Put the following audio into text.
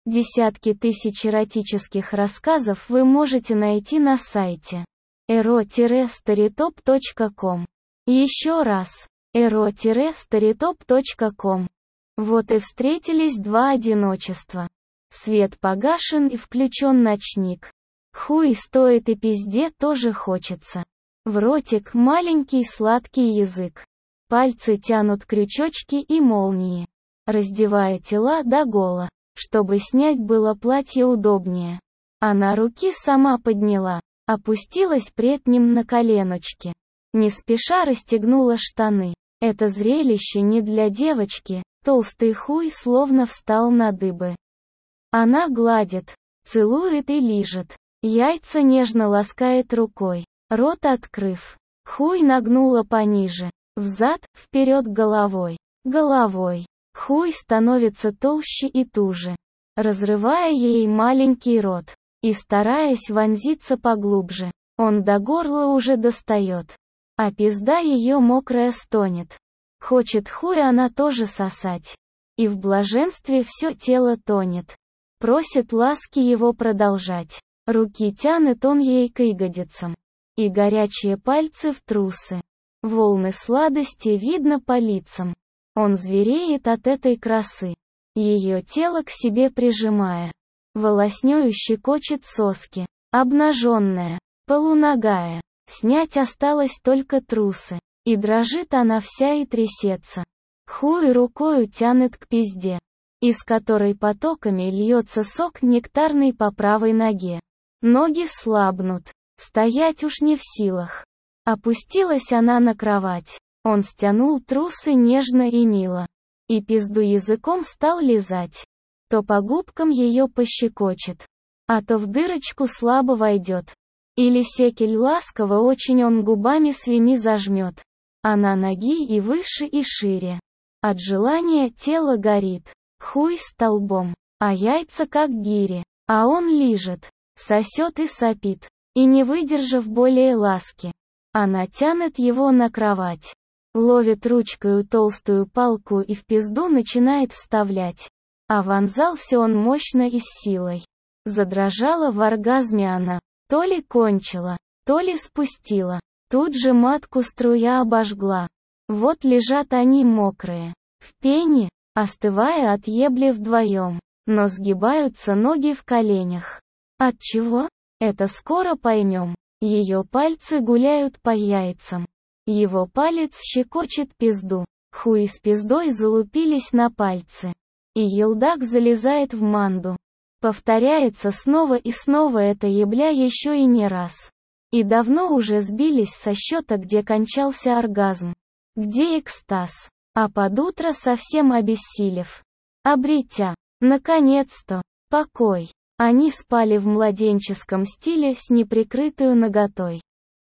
Десятки тысяч эротических рассказов вы можете найти на сайте ero-storytop.com. Еще раз, ero-storytop.com. Вот и встретились два одиночества. Свет погашен и включен ночник. Хуй стоит и пизде тоже хочется. В ротик маленький сладкий язык. Пальцы тянут крючочки и молнии, раздевая тела до гола, чтобы снять было платье удобнее. Она руки сама подняла, опустилась пред ним на коленочки. Не спеша расстегнула штаны. Это зрелище не для девочки, толстый хуй словно встал на дыбы. Она гладит, целует и лижет. Яйца нежно ласкает рукой, рот открыв. Хуй нагнула пониже, взад, вперед головой. Хуй становится толще и туже, разрывая ей маленький рот. И стараясь вонзиться поглубже, он до горла уже достает. А пизда ее мокрая стонет. Хочет хуй она тоже сосать. И в блаженстве все тело тонет. Просит ласки его продолжать. Руки тянет он ей к ягодицам. И горячие пальцы в трусы. Волны сладости видно по лицам. Он звереет от этой красы. Ее тело к себе прижимая. Волоснёю щекочет соски. Обнаженная, полуногая. Снять осталось только трусы. И дрожит она вся и трясется. Хуй рукою тянет к пизде, из которой потоками льется сок нектарный по правой ноге. Ноги слабнут. Стоять уж не в силах. Опустилась она на кровать. Он стянул трусы нежно и мило. И пизду языком стал лизать. То по губкам ее пощекочет, а то в дырочку слабо войдет. Или секель ласково очень он губами своими зажмет. Она ноги и выше и шире. От желания тело горит. Хуй столбом, а яйца как гири. А он лижет, сосет и сопит. И не выдержав более ласки, она тянет его на кровать. Ловит ручкою толстую палку и в пизду начинает вставлять. А вонзался он мощно и с силой. Задрожала в оргазме она. То ли кончила, то ли спустила. Тут же матку струя обожгла. Вот лежат они мокрые, в пене, остывая от ебли вдвоем. Но сгибаются ноги в коленях. Отчего? Это скоро поймем. Ее пальцы гуляют по яйцам. Его палец щекочет пизду. Хуй с пиздой залупились на пальцы. И елдак залезает в манду. Повторяется снова и снова эта ебля еще и не раз. И давно уже сбились со счета, где кончался оргазм. Где экстаз. А под утро совсем обессилев. Обретя, наконец-то, покой. Они спали в младенческом стиле с неприкрытую наготой.